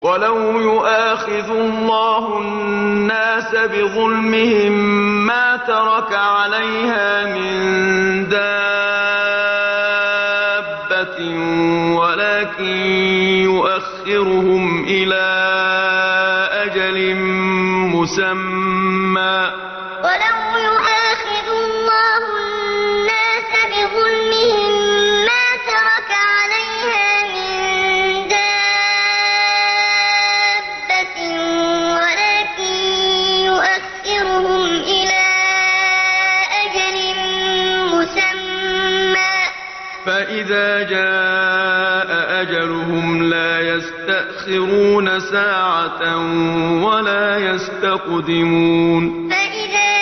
وَلَوْ يُؤَاخِذُ اللَّهُ النَّاسَ بِظُلْمِهِم مَّا تَرَكَ عَلَيْهَا مِن دَابَّةٍ وَلَٰكِن يُؤَخِّرُهُمْ إِلَىٰ أَجَلٍ مُّسَمًّى ۖ فَإِذَا جَاءَ أَجَلُهُمْ لَا يَسْتَأْخِرُونَ سَاعَةً وَلَا يَسْتَقْدِمُونَ